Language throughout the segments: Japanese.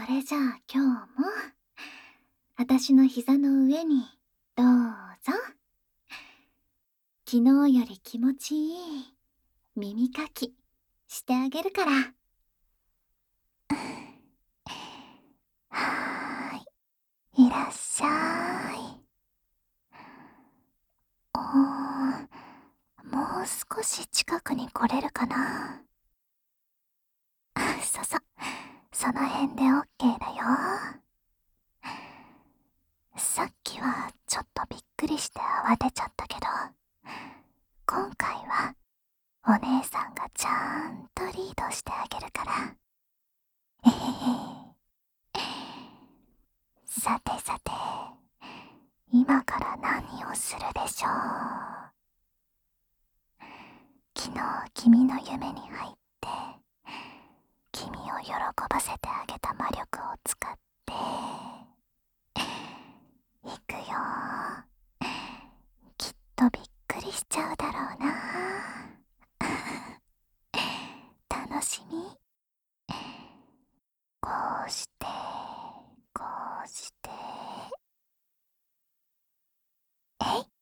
れじゃあ今日も私の膝の上にどうぞ。昨日より気持ちいい耳かきしてあげるから。 はーい、いらっしゃい。もう少し近くに来れるかな。その辺で OK だよ。さっきはちょっとびっくりして慌てちゃったけど、今回はお姉さんがちゃんとリードしてあげるから。えへへ。さてさて、今から何をするでしょう。昨日君の夢に入って君を喜ばせてあげた魔力を使っていくよ。きっとびっくりしちゃうだろうな。楽しみ。こうしてこうしてえい。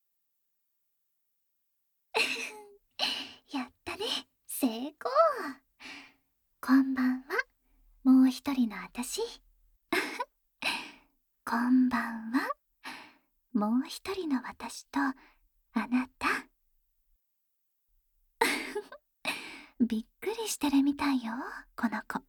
やったね、成功。こんばんは、もう一人の私。こんばんは、もう一人の私とあなた。びっくりしてるみたいよ、この子。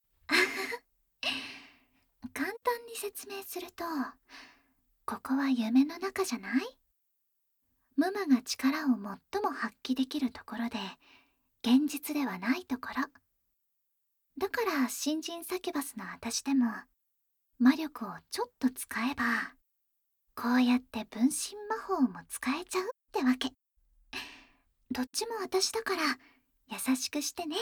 簡単に説明すると、ここは夢の中じゃない？ムマが力を最も発揮できるところで、現実ではないところ。だから新人サキュバスの私でも魔力をちょっと使えば、こうやって分身魔法も使えちゃうってわけ。どっちも私だから優しくしてね。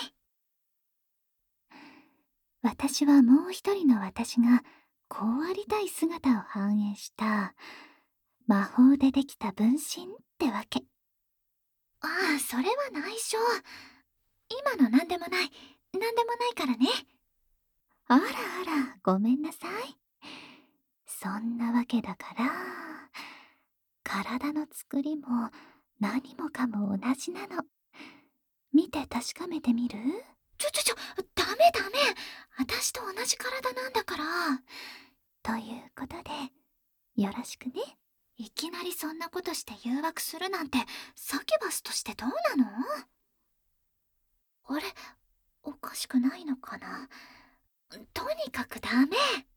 私はもう一人の私がこうありたい姿を反映した魔法でできた分身ってわけ。ああ、それは内緒。今のなんでもないからね。あらあら、ごめんなさい。そんなわけだから、体の作りも何もかも同じなの。見て確かめてみる？ダメ。私と同じ体なんだから。ということで、よろしくね。いきなりそんなことして誘惑するなんて、サキュバスとしてどうなの？あれ、おかしくないのかな？とにかくダメ。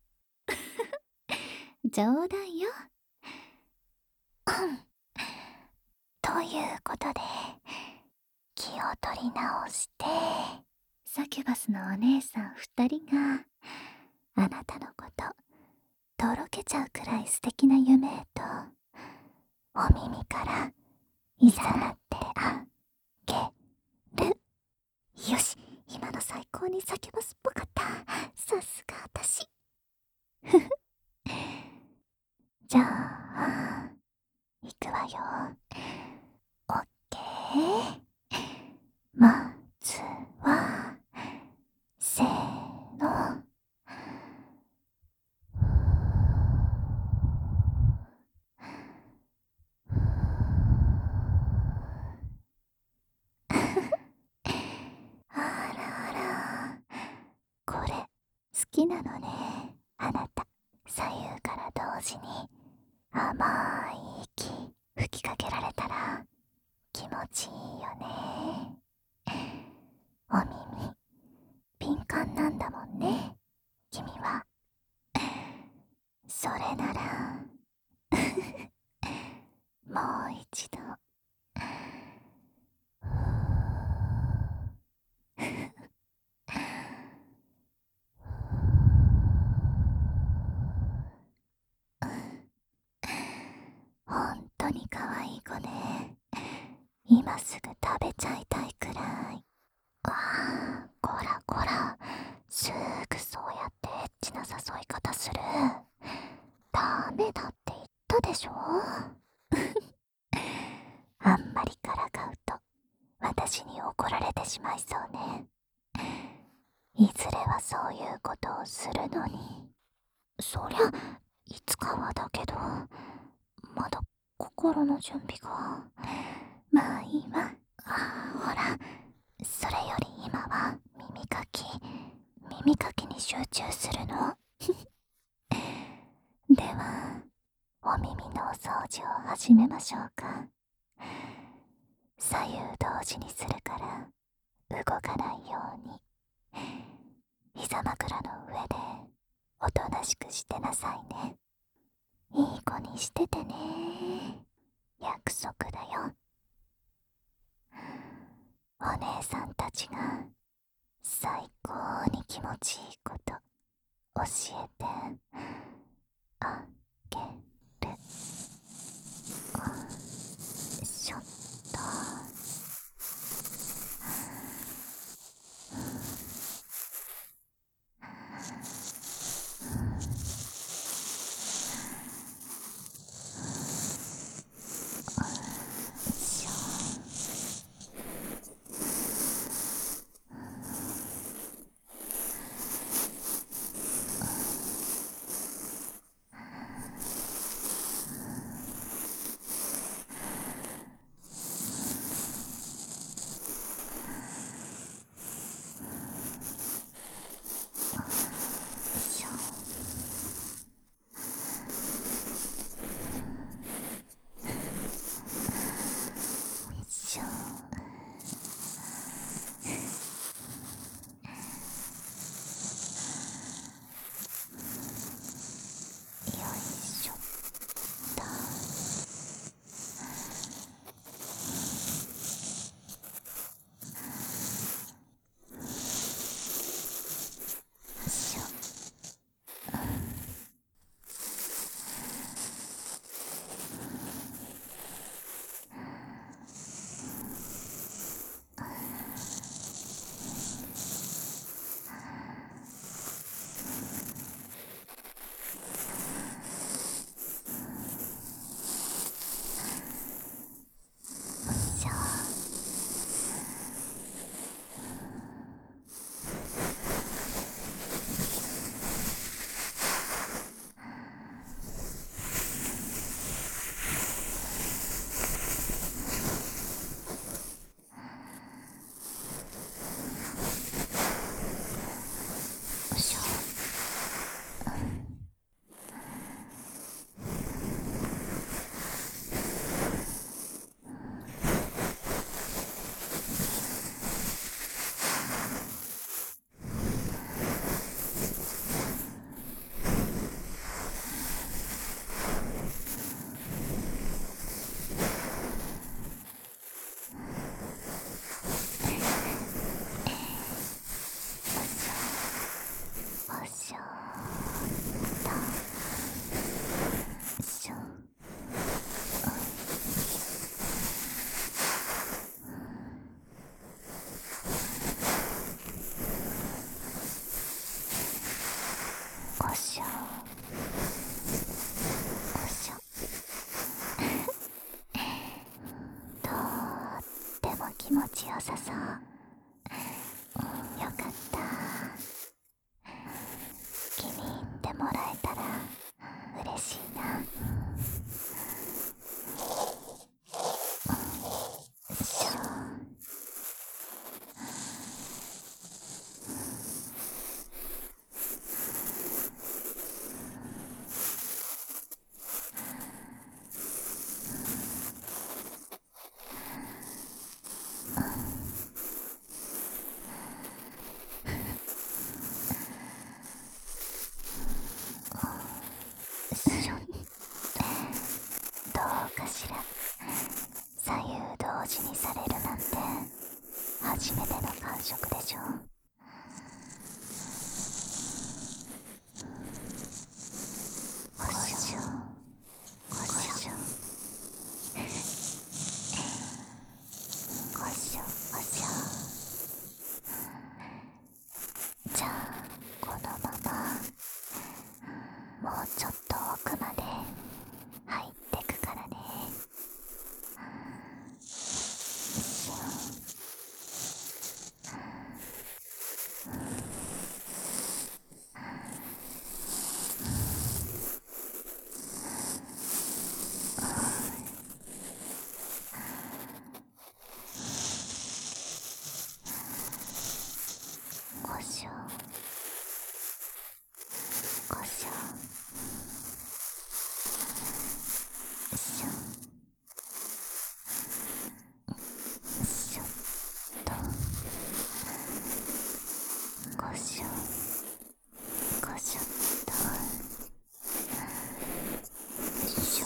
冗談よ。 ということで気を取り直して、 サキュバスのお姉さん二人があなたのこととろけちゃうくらい素敵な夢へとお耳からいざなってあげる。よし、今の最高にサキュバスっぽかった。さすが私。ふふ。じゃあいくわよ。オッケー。まずはせーの。あらあら、これ好きなのね、あなた。左右から同時に甘い息吹きかけられたら気持ちいいよね。お耳敏感なんだもんね、君は。それならもう一度。本当に可愛い子ね。今すぐ食べちゃいたいくらい。わあ、こらこら、すぐそうやってエッチな誘い方する。ダメだって言ったでしょ。あんまりからかうと私に怒られてしまいそうね。 いずれはそういうことをするのに。そりゃいつかはだけど、まだ心の準備が。まあいいわ。ほら、それより今は耳かきに集中するの。ではお耳のお掃除を始めましょうか。左右同時にするから動かないように膝枕の上でおとなしくしてなさいね。いい子にしててね。約束だよ。お姉さんたちが最高に気持ちいいこと教えてあげる。ちょっと。しょ。 しょこしょしょしょっとこしょこしょっとよいしょ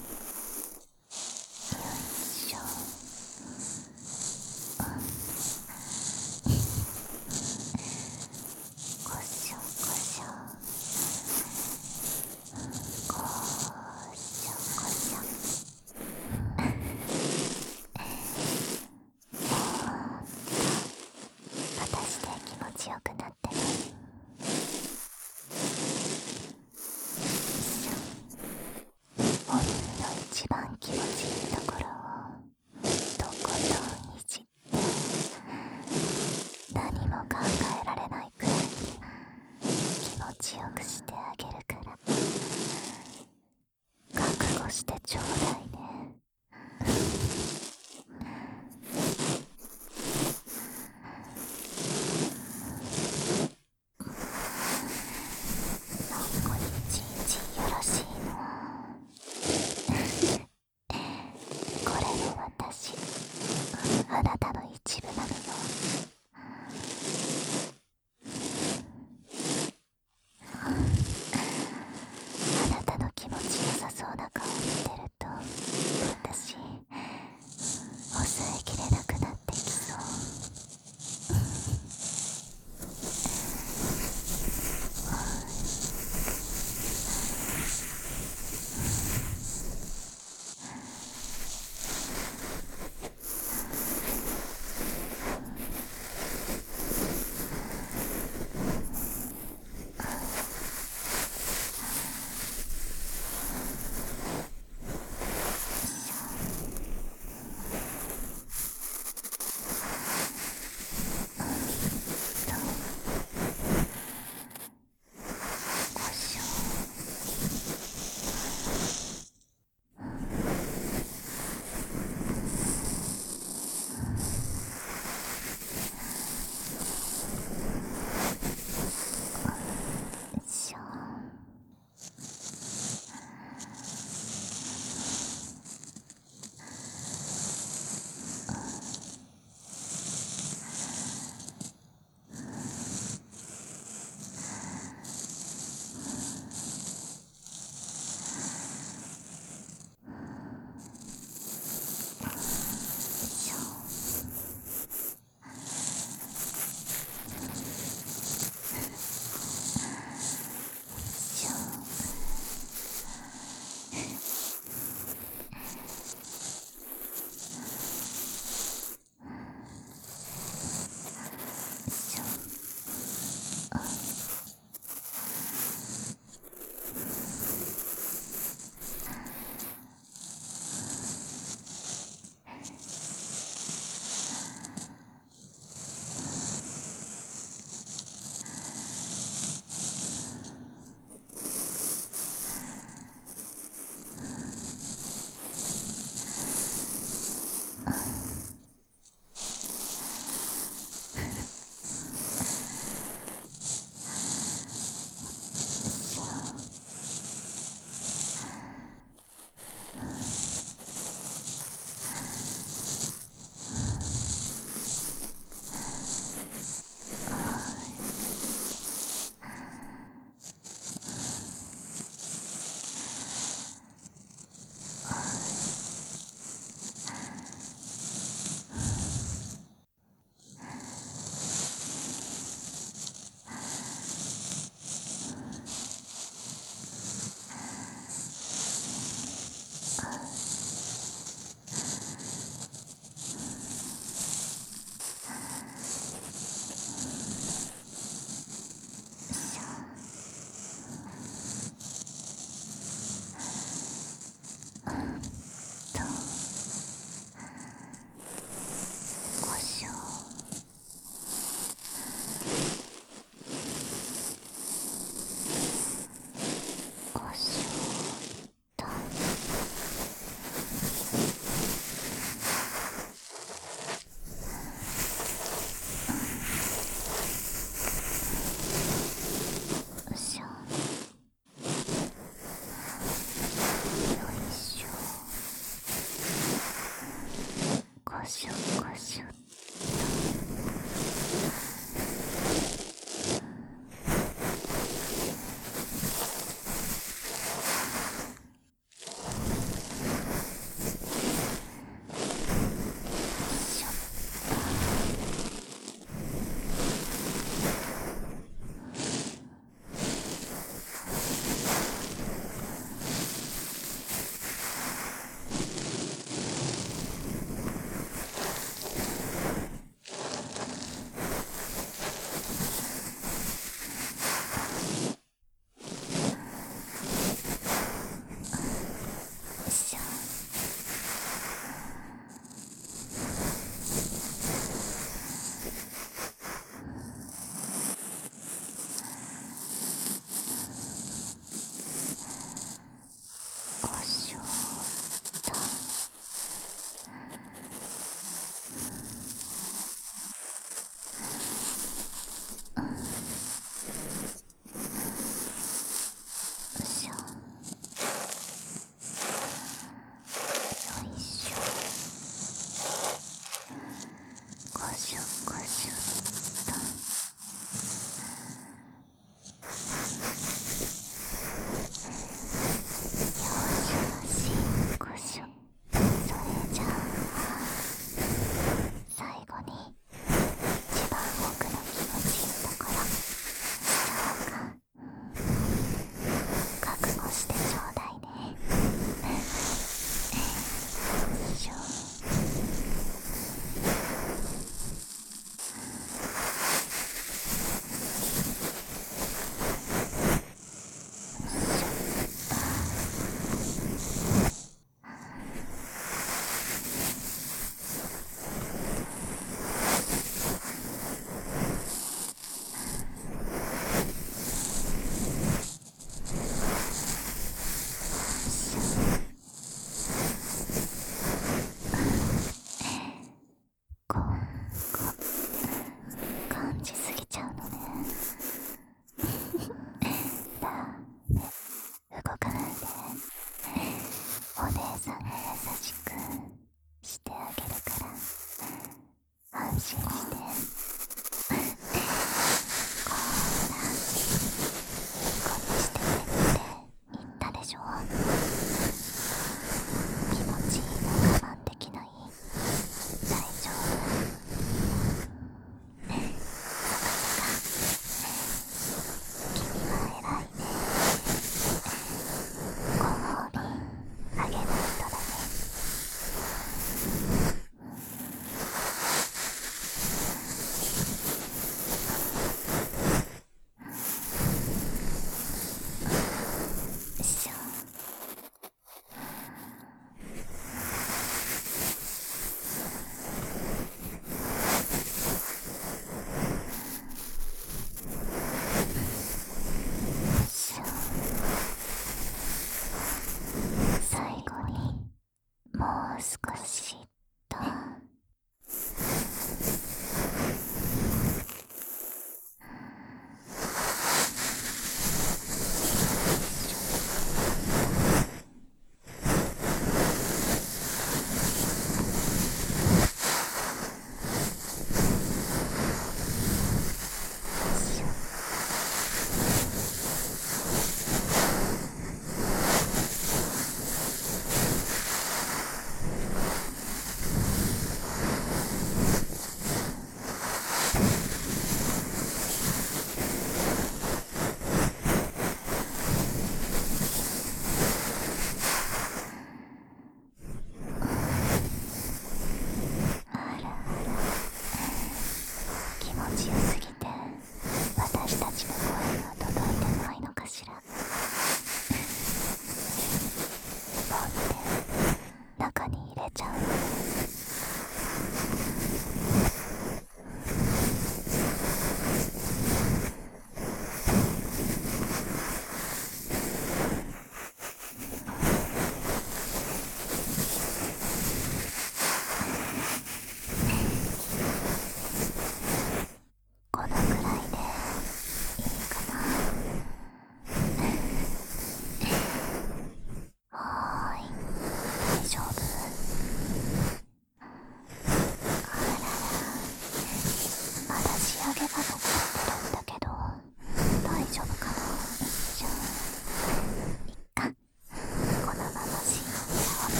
よいしょ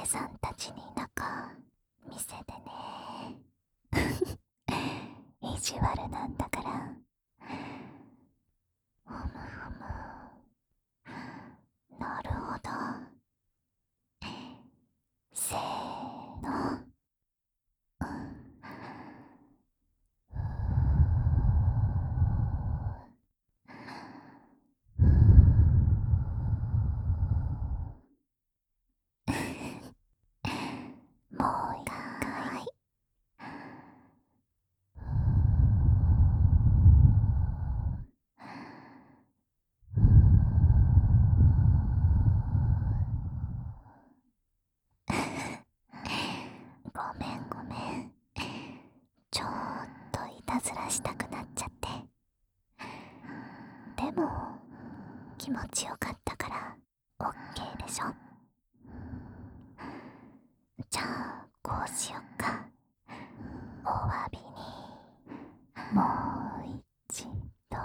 姉さんたちに中見せてね。意地悪なんだから。ふむふむ。なるほど。せーの。もう一回。ごめんごめん。ちょっといたずらしたくなっちゃって。でも気持ちよかったからオッケーでしょ。じゃあこうしよっか。お詫びにもう一度。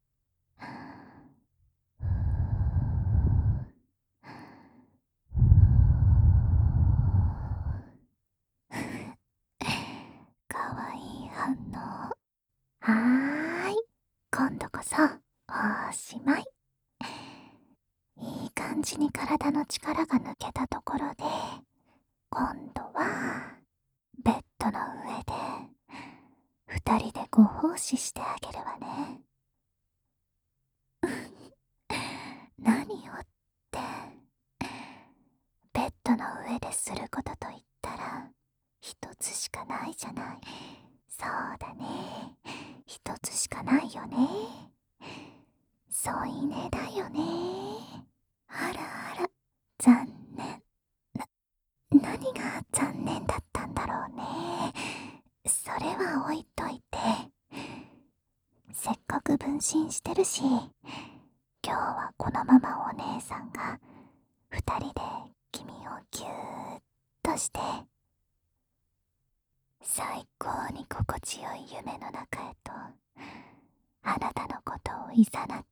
かわいい反応。はーい、今度こそおしまい。いい感じに体の力が抜けたところで、今度はベッドの上で二人でご奉仕してあげるわね。何をって、ベッドの上ですることといったら一つしかないじゃない。そうだね、一つしかないよね。添い寝だよね。あらあら、残念。何が残念だったんだろうね。それは置いといて、せっかく分身してるし、今日はこのままお姉さんが二人で君をぎゅーっとして、最高に心地よい夢の中へとあなたのことを誘っ